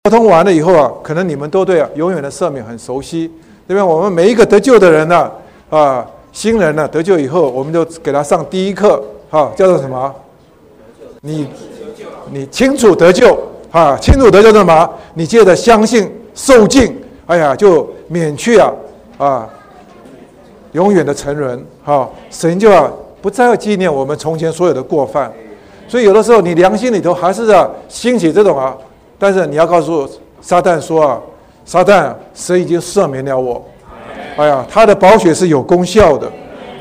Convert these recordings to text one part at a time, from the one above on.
沟通完了以后啊，可能你们都对永远的赦免很熟悉，对吧？我们每一个得救的人呢，新人呢得救以后，我们就给他上第一课，叫做什么？你清楚得救清楚得救什么？你借着相信受尽，就免去永远的沉沦，神就不再要纪念我们从前所有的过犯。所以有的时候你良心里头还是兴起这种但是你要告訴撒旦說撒旦，神已經赦免了我，他的寶血是有功效的，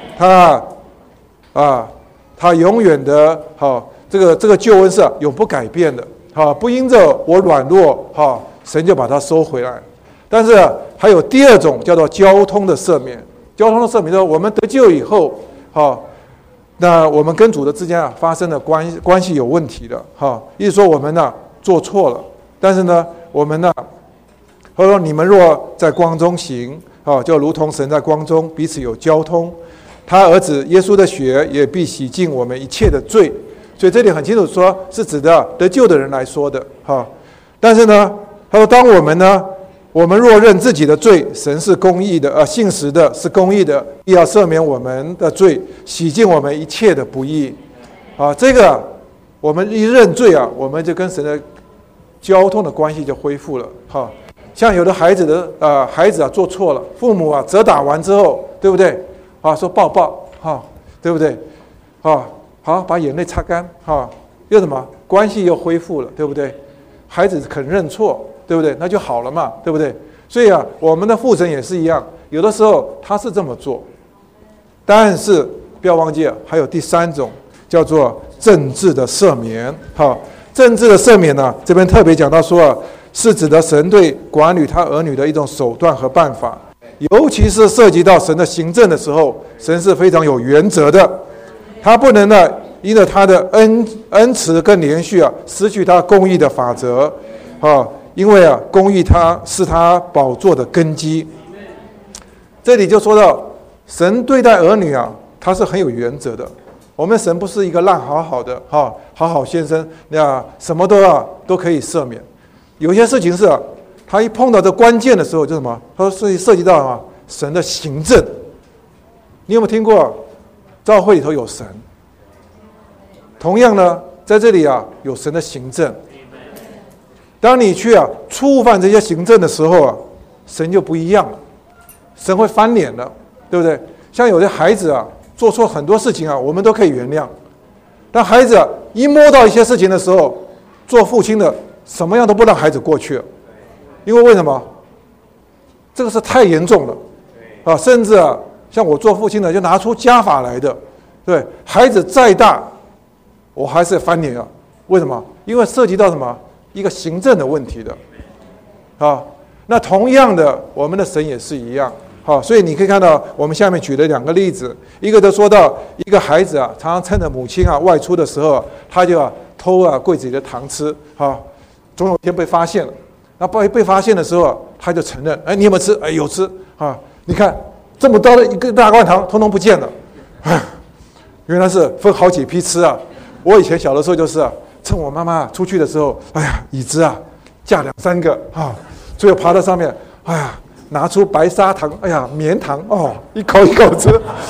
他永遠的這個救恩是永不改變的，不因着我軟弱神就把它收回來。但是還有第二種叫做交通的赦免，交通的赦免就是我們得救以後那我們跟主的之間發生的關係有問題的，意思說我們做錯了，但是呢我們他說你們若在光中行就如同神在光中，彼此有交通，他兒子耶穌的血也必洗淨我們一切的罪。所以這裡很清楚說是指的得救的人來說的但是呢他說當我們若認自己的罪，神是公義的信實的，是公義的，必要赦免我們的罪，洗淨我們一切的不義這個我們一認罪我們就跟神的交通的關係就恢復了像有的孩子做錯了，父母責打完之後，對不對說抱抱對不對好把眼淚擦乾又什麼關係又恢復了，對不對？孩子肯認錯，對不對？那就好了嘛，對不對？所以我們的父神也是一樣，有的時候他是這麼做，但是不要忘記還有第三種叫做政治的赦免政治的赦免這邊特別講到說是指的神對管理他兒女的一種手段和辦法，尤其是涉及到神的行政的時候，神是非常有原則的，他不能因着他的恩慈跟連續失去他公義的法則因為公義他是他寶座的根基。這裡就說到神對待兒女他是很有原則的，我們神不是一個爛好好的好好先生什麼都可以赦免，有些事情是他一碰到這關鍵的時候就什麼，他說涉及到神的行政。你有沒有聽過教會裡頭有神，同樣呢在這裡有神的行政，當你去觸犯這些行政的時候神就不一樣了，神會翻臉了，對不對？像有些孩子做錯很多事情我們都可以原諒，但孩子一摸到一些事情的時候，做父親的什麼樣都不讓孩子過去了，因為什麼？這個是太嚴重了甚至像我做父親的就拿出家法來的，對，孩子再大我還是翻臉為什麼？因為涉及到什麼？一個行政的問題的那同樣的我們的神也是一樣所以你可以看到我們下面舉了兩個例子，一個就說到一個孩子常常趁着母親外出的時候，他就偷櫃子裡的糖吃總有一天被發現了，那被發現的時候他就承認，你有沒有吃？有吃你看這麼多的一個大罐糖通通不見了原來是分好幾批吃我以前小的時候就是趁我媽媽出去的時候，椅子架2-3個最後爬到上面，拿出白砂糖，棉糖一口一口吃，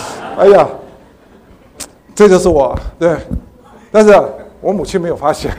這就是我，對，但是我母親沒有發現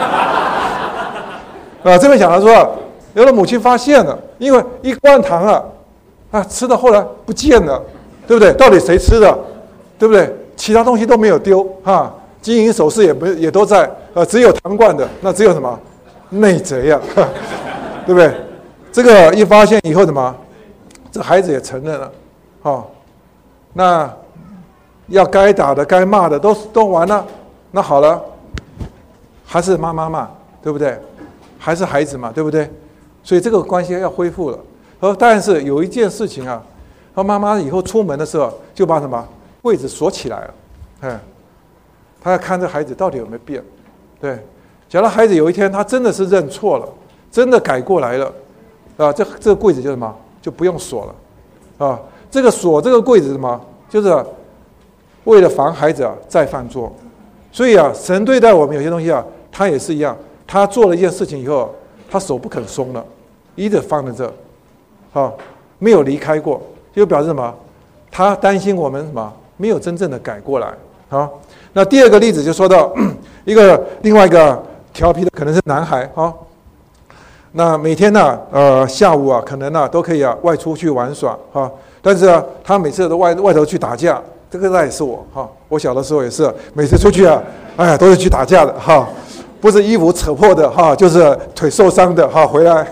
這邊講到說有的母親發現了，因為一罐糖吃到後來不見了，對不對？到底誰吃的？對不對？其他東西都沒有丟金銀首飾也都在只有糖罐的，那只有什麼內賊對不對？這個一發現以後什麼，這孩子也承認了那要該打的該罵的都完了，那好了還是媽媽嘛，對不對？還是孩子嘛，對不對？所以這個關係要恢復了但是有一件事情媽媽以後出門的時候就把什麼櫃子鎖起來了他要看這孩子到底有沒有變，對。假如孩子有一天他真的是認錯了，真的改過來了，這個櫃子就什麼就不用鎖了這個鎖這個櫃子什麼，就是為了防孩子再犯錯。所以神對待我們有些東西他也是一樣，他做了一件事情以後， 他手不肯松了，一直放在这，没有离开过，就表示什么？他担心我们什么？没有真正的改过来。好，那第二个例子就说到另外一个调皮的可能是男孩那每天呢，下午啊，可能呢都可以外出去玩耍但是他每次都外头去打架，这个也是我小的时候也是，每次出去都是去打架的不是衣服扯破的就是腿受伤的回来。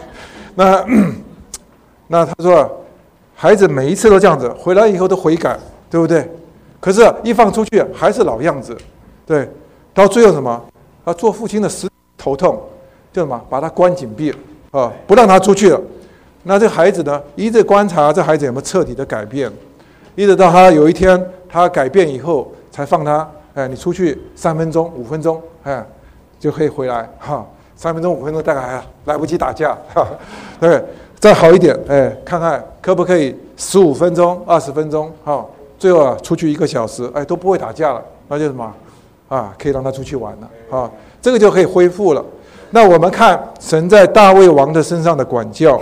那他说，孩子每一次都这样子，回来以后都悔改，对不对？可是，一放出去还是老样子，对。到最后什么？做父亲的实头痛，就什么？把他关紧闭了不让他出去了。那这孩子呢，一直观察这孩子有没有彻底的改变，一直到他有一天他改变以后，才放他，你出去3分钟、5分钟，就可以回来3分钟、5分钟大概还来不及打架对。再好一点，看看可不可以15分钟、20分钟，最后出去1个小时，都不会打架了，那就什么可以让他出去玩了这个就可以恢复了。那我们看神在大卫王的身上的管教，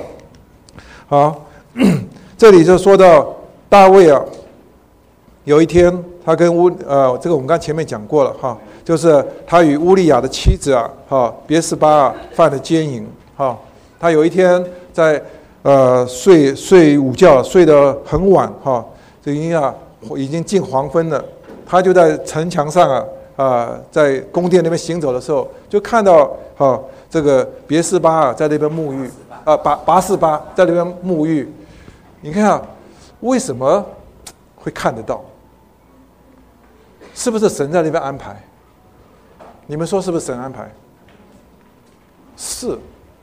这里就说到大卫有一天他跟这个我们刚前面讲过了就是他与乌利亚的妻子别是巴犯了奸淫他有一天在睡午觉，睡得很晚已经近黄昏了。他就在城墙上在宫殿那边行走的时候，就看到这个别是巴在那边沐浴拔示巴在那边沐浴。你看为什么会看得到？是不是神在那边安排？你们说是不是神安排？是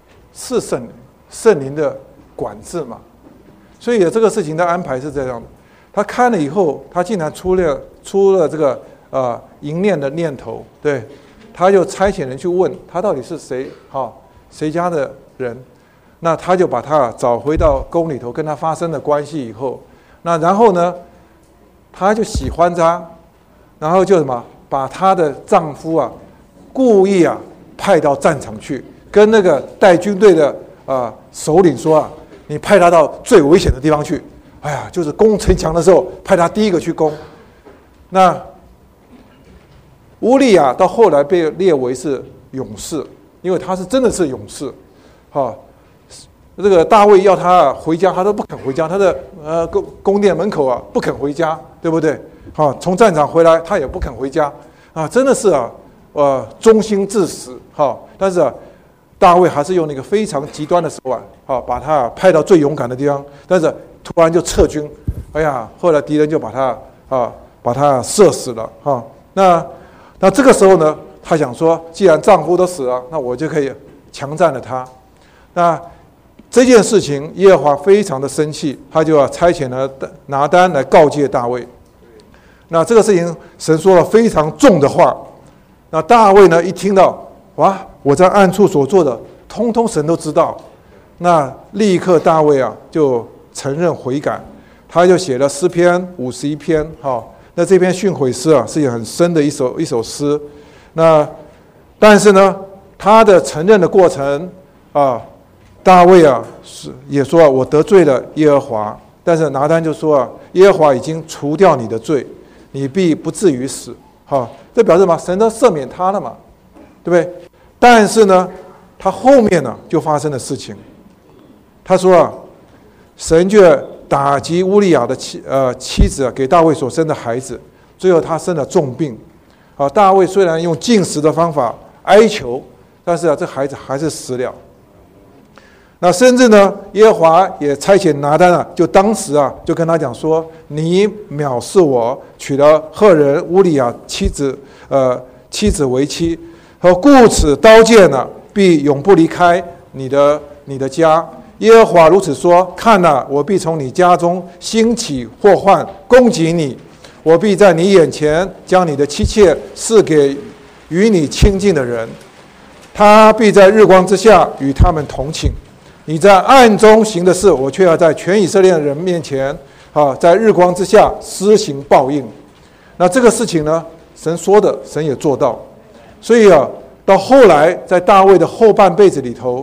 圣灵的管制嘛。所以这个事情的安排是这样的。他看了以后，他竟然出了这个淫念的念头，对，他就差遣人去问他到底是谁谁家的人。那他就把他找回到宫里头，跟他发生了关系以后，那然后呢，他就喜欢他，然后就什么把她的丈夫故意派到战场去，跟那个带军队的首领说你派他到最危险的地方去，就是攻城墙的时候派他第一个去攻。那乌利亚到后来被列为是勇士，因为他是真的是勇士这个大卫要他回家，他都不肯回家，他的宫殿门口不肯回家，对不对？从战场回来他也不肯回家真的是忠心至死但是大卫还是用那个非常极端的手腕把他派到最勇敢的地方，但是突然就撤军，后来敌人就把他射死了那这个时候呢，他想说，既然丈夫都死了，那我就可以强占了他。那这件事情，耶和华非常的生气，他就差遣了拿单来告诫大卫。那这个事情，神说了非常重的话。那大卫呢，一听到，哇，我在暗处所做的，通通神都知道。那立刻大卫就承认悔改，他就写了诗篇51篇。那这篇训悔诗是很深的一首诗。那但是呢，他的承认的过程大卫也说我得罪了耶和华，但是拿单就说耶和华已经除掉你的罪，你必不至于死。这表示什么？神都赦免他了嘛，对不对？但是呢，他后面呢就发生了事情。他说神就打击乌利亚的妻子给大卫所生的孩子，最后他生了重病。大卫虽然用禁食的方法哀求，但是这孩子还是死了。那甚至呢，耶和华也差遣拿单就当时就跟他讲说，你藐视我，娶了赫人乌利亚妻子为妻，故此刀剑必永不离开你的家。耶和华如此说，看我必从你家中兴起祸患，攻击你，我必在你眼前将你的妻妾赐给与你亲近的人，他必在日光之下与他们同寝。你在暗中行的事，我却要在全以色列人面前在日光之下施行报应。那这个事情呢，神说的，神也做到。所以到后来在大卫的后半辈子里头，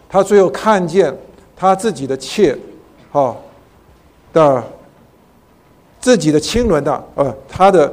他最后看见他自己的妾，的自己的亲人的他的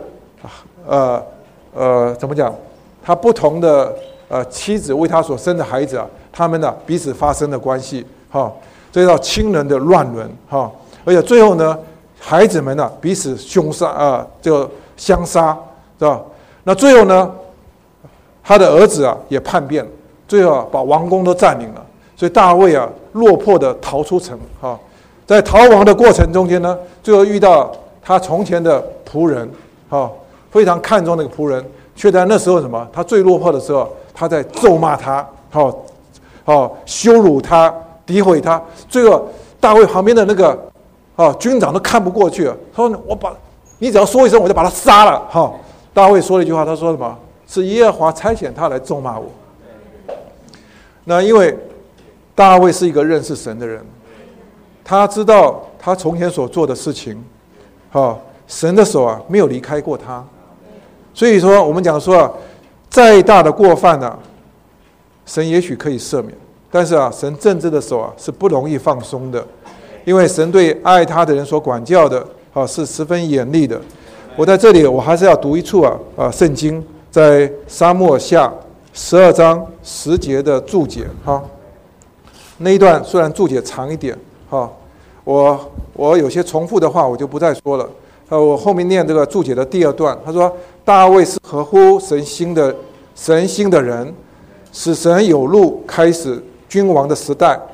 怎么讲？他不同的妻子为他所生的孩子他们彼此发生的关系，这叫亲人的乱伦，而且最后呢，孩子们彼此凶杀就相杀，是吧？那最后呢，他的儿子也叛变，最后把王宫都占领了，所以大卫落魄的逃出城，在逃亡的过程中间呢，最后遇到他从前的仆人，非常看重那个仆人，却在那时候什么？他最落魄的时候，他在咒骂他，羞辱他，诋毁他。最后大卫旁边的那个军长都看不过去了，他说：“你只要说一声，我就把他杀了。”大卫说了一句话，他说什么？是耶和华差遣他来咒骂我。那因为大卫是一个认识神的人，他知道他从前所做的事情，神的手没有离开过他。所以说，我们讲说再大的过犯神也许可以赦免，但是神正直的手是不容易放松的，因为神对爱他的人所管教的是十分严厉的。我在这里，我还是要读一处圣经，在撒母耳下12章10节的注解，那一段虽然注解长一点，我有些重复的话我就不再说了。我后面念这个注解的第2段，他说大卫是合乎神心的人，使神有路开始君王的时代，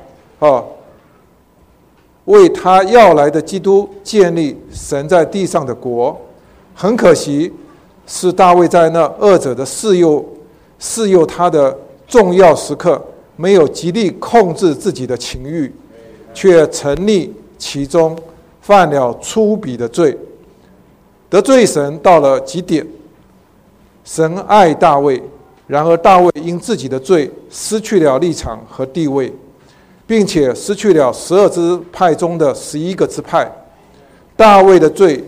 为他要来的基督建立神在地上的国。很可惜，是大卫在那二者的试诱他的重要时刻，没有极力控制自己的情欲，却沉溺其中，犯了粗鄙的罪，得罪神到了极点。神爱大卫，然而大卫因自己的罪失去了立场和地位，并且失去了12支派中的11个支派。大卫的罪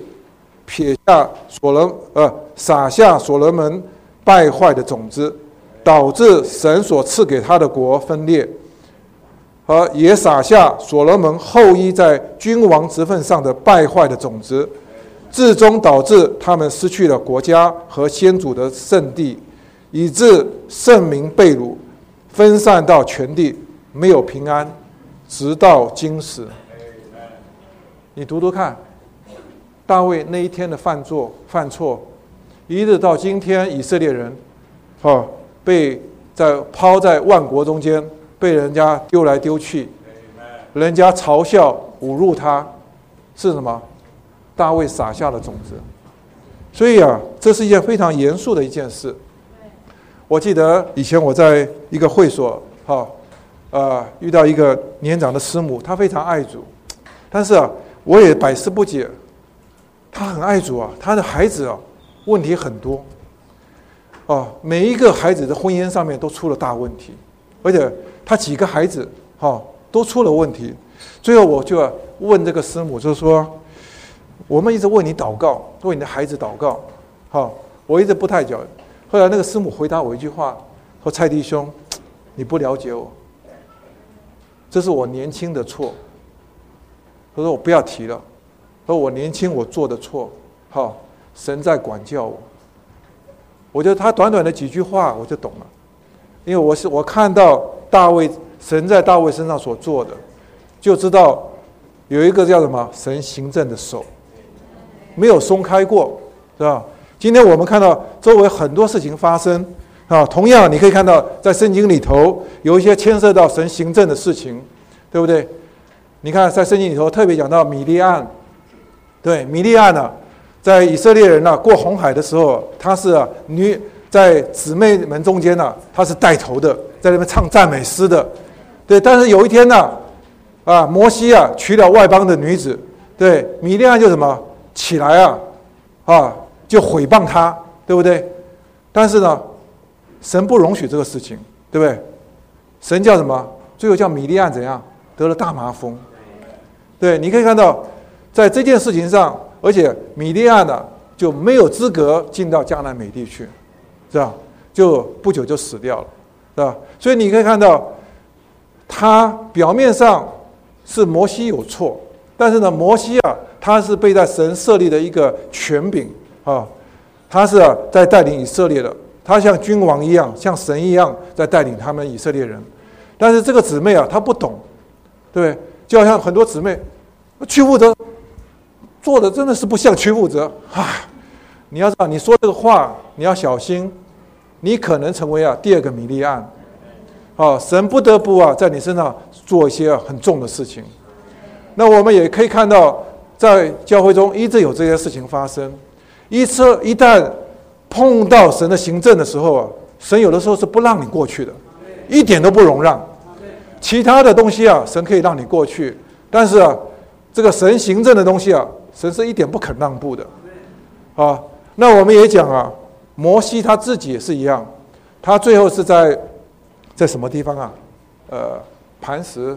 撒下所罗门败坏的种子，导致神所赐给他的国分裂，而也撒下所罗门后裔在君王职分上的败坏的种子，最终导致他们失去了国家和先祖的圣地，以致圣民被掳，分散到全地，没有平安，直到今时。你读读看，大卫那一天的犯错，一直到今天，以色列人被抛在万国中间，被人家丢来丢去，人家嘲笑侮辱他，是什么？大卫撒下了种子。所以这是一件非常严肃的一件事。我记得以前我在一个会所遇到一个年长的师母，她非常爱主，但是我也百思不解。她很爱主她的孩子问题很多每一个孩子的婚姻上面都出了大问题，而且他几个孩子都出了问题。最后我就问这个师母，就是说我们一直为你祷告，为你的孩子祷告我一直不太讲。后来那个师母回答我一句话，说蔡弟兄，你不了解我，这是我年轻的错。他说我不要提了，说我年轻我做的错，神在管教我。我觉得他短短的几句话我就懂了，因为我看到神在大卫身上所做的，就知道有一个叫什么神行政的手没有松开过，是吧？今天我们看到周围很多事情发生同样你可以看到在圣经里头有一些牵涉到神行政的事情，对不对？你看在圣经里头特别讲到米利暗，对，米利暗在以色列人过红海的时候，她是在姊妹们中间她是带头的，在那边唱赞美诗的，对。但是有一天摩西娶了外邦的女子，对，米利暗就什么起来就毁谤他，对不对？但是神不容许这个事情，对不对？神叫什么？最后叫米利暗怎样？得了大麻风。对，你可以看到在这件事情上，而且米利暗就没有资格进到迦南美地去，是吧？就不久就死掉了，是吧？所以你可以看到他表面上是摩西有错，但是呢，摩西啊，他是被在神设立的一个权柄啊，他是在带领以色列的，他像君王一样，像神一样在带领他们以色列人。但是这个姊妹啊，她不懂，对不对？就好像很多姊妹，屈服者做的真的是不像屈服者啊！你要知道，你说这个话，你要小心，你可能成为第二个米利暗。神不得不在你身上做一些很重的事情。那我们也可以看到，在教会中一直有这些事情发生。一旦碰到神的行政的时候神有的时候是不让你过去的，一点都不容让。其他的东西神可以让你过去，但是这个神行政的东西神是一点不肯让步的。那我们也讲摩西他自己也是一样，他最后是在什么地方磐石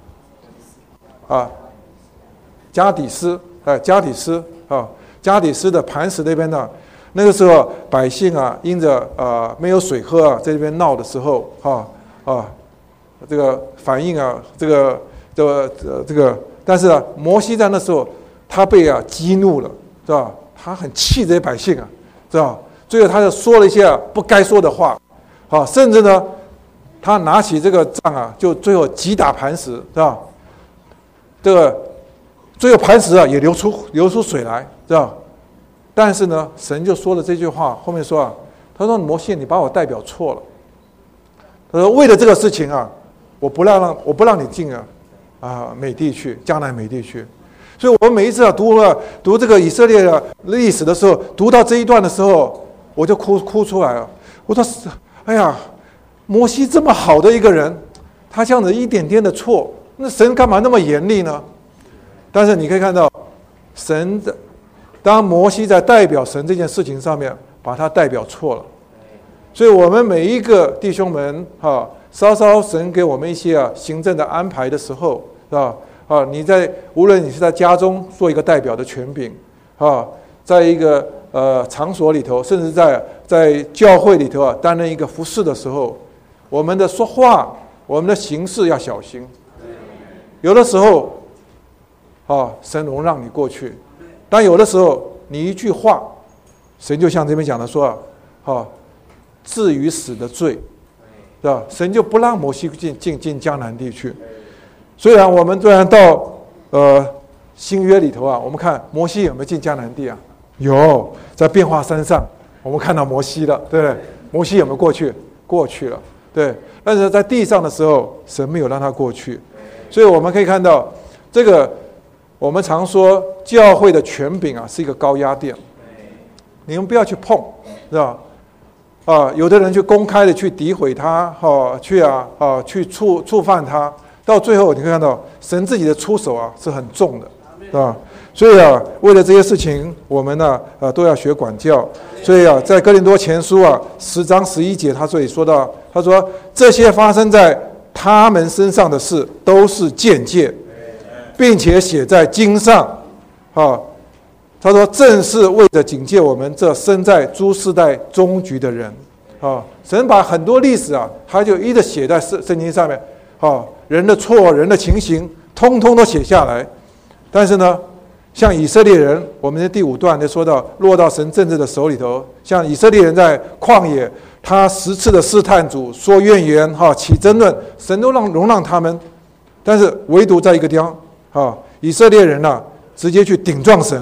加底斯加底斯的磐石那边呢，那个时候百姓因着没有水喝在这边闹的时候这个反应这个，但是摩西在那时候他被激怒了，是吧？他很气这些百姓是吧？最后他就说了一些不该说的话，甚至呢，他拿起这个杖就最后击打磐石，是吧？这个最后磐石也流出水来，是吧？但是呢，神就说了这句话，后面说他说摩西，你把我代表错了。他说为了这个事情我不让你进美地去，迦南美地去。所以我们每一次读这个以色列的历史的时候，读到这一段的时候，我就哭出来了。我说哎呀，摩西这么好的一个人，他这样子一点点的错，那神干嘛那么严厉呢？但是你可以看到当摩西在代表神这件事情上面把他代表错了。所以我们每一个弟兄们稍稍神给我们一些行政的安排的时候，是吧？无论你是在家中做一个代表的权柄在一个场所里头，甚至在教会里头担任一个服侍的时候，我们的说话，我们的行事要小心。有的时候神容让你过去，但有的时候你一句话，神就像这边讲的说至于死的罪，是吧？神就不让摩西进迦南地去。虽然我们到新约里头我们看摩西有没有进迦南地有，在变化山上我们看到摩西了，对不对？摩西有没有过去？过去了，对。但是在地上的时候，神没有让他过去。所以我们可以看到，这个我们常说教会的权柄是一个高压电，你们不要去碰，是吧？有的人去公开的去诋毁他，去触犯他，到最后你会看到神自己的出手是很重的，是吧？所以为了这些事情，我们都要学管教。所以在哥林多前书10章11节，他这里说到，他说这些发生在他们身上的事，都是鉴戒，并且写在经上，他说正是为了警戒我们这身在诸世代终局的人。神把很多历史他就一直写在圣经上面，人的错，人的情形通通都写下来。但是呢，像以色列人，我们的第5段就说到，落到神政治的手里头，像以色列人在旷野，他10次的试探主，说怨言起争论，神都容让他们。但是唯独在一个地方以色列人直接去顶撞神，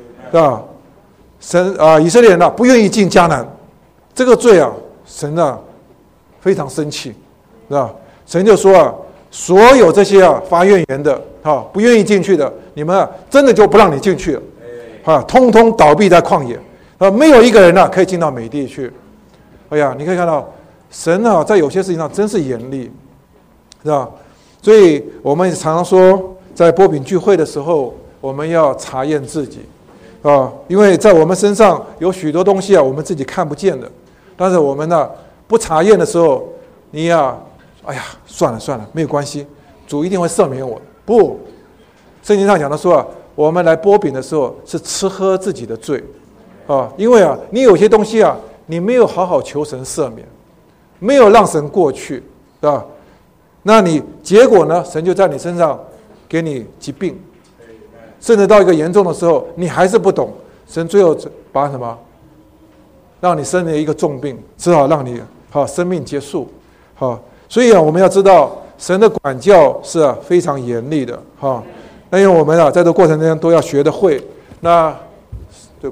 以色列人不愿意进迦南，这个罪神非常生气，是吧？神就说所有这些发怨言的不愿意进去的，你们真的就不让你进去了，通通倒闭在旷野，没有一个人可以进到美地去。哎呀，你可以看到神在有些事情上真是严厉，是吧？所以我们常常说，在波饼聚会的时候，我们要查验自己因为在我们身上有许多东西我们自己看不见的，但是我们不查验的时候，你哎呀，算了，没有关系，主一定会赦免我。不，圣经上讲的说我们来波饼的时候是吃喝自己的罪因为你有些东西你没有好好求神赦免，没有让神过去，是吧？ 那你结果呢？神就在你身上给你疾病，甚至到一个严重的时候，你还是不懂，神最后把什么？让你生了一个重病，只好让你生命结束。所以我们要知道神的管教是非常严厉的。那因为我们在这个过程中都要学得会。那